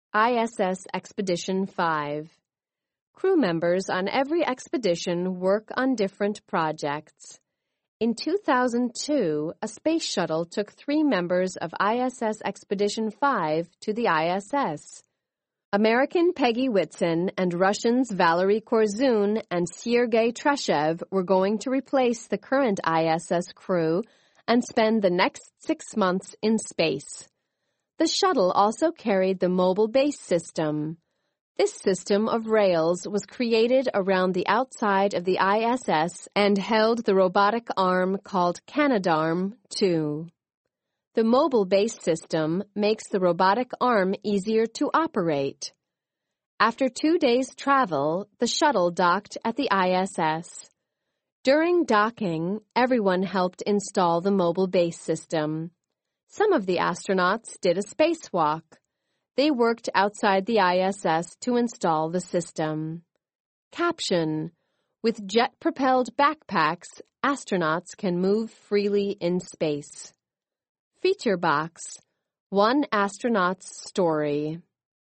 ISS Expedition 5. Crew members on every expedition work on different projects. In 2002, a space shuttle took 3 members of ISS Expedition 5 to the ISS. American Peggy Whitson and Russians Valery Korzun and Sergei Treshev were going to replace the current ISS crew and spend the next 6 months in space. The shuttle also carried the Mobile Base System. This system of rails was created around the outside of the ISS and held the robotic arm called Canadarm2. The Mobile Base System makes the robotic arm easier to operate. After 2 days' travel, the shuttle docked at the ISS. During docking, everyone helped install the Mobile Base System. Some of the astronauts did a spacewalk. They worked outside the ISS to install the system. Caption: with jet-propelled backpacks, astronauts can move freely in space. Feature box: One astronaut's story.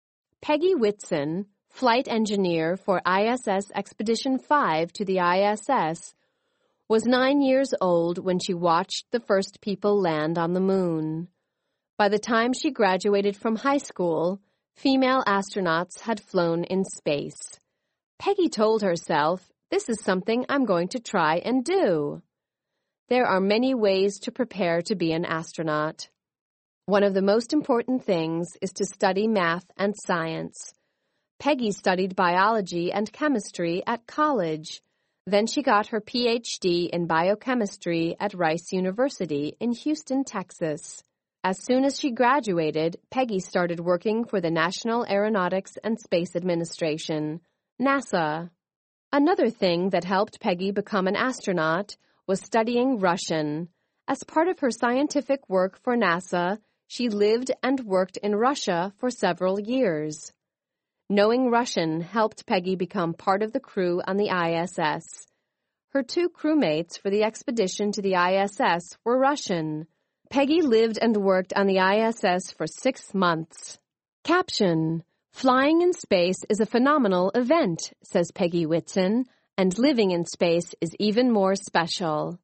Peggy Whitson, flight engineer for ISS Expedition 5 to the ISS, was 9 years old when she watched the first people land on the moon. By the time she graduated from high school, female astronauts had flown in space. Peggy told herself, "This is something I'm going to try and do." There are many ways to prepare to be an astronaut. One of the most important things is to study math and science. Peggy studied biology and chemistry at college. Then she got her PhD in biochemistry at Rice University in Houston, Texas. As soon as she graduated, Peggy started working for the National Aeronautics and Space Administration, NASA. Another thing that helped Peggy become an astronaut was studying Russian. As part of her scientific work for NASA, she lived and worked in Russia for several years. Knowing Russian helped Peggy become part of the crew on the ISS. Her 2 crewmates for the expedition to the ISS were Russian. Peggy lived and worked on the ISS for 6 months. Caption: flying in space is a phenomenal event, says Peggy Whitson, and living in space is even more special.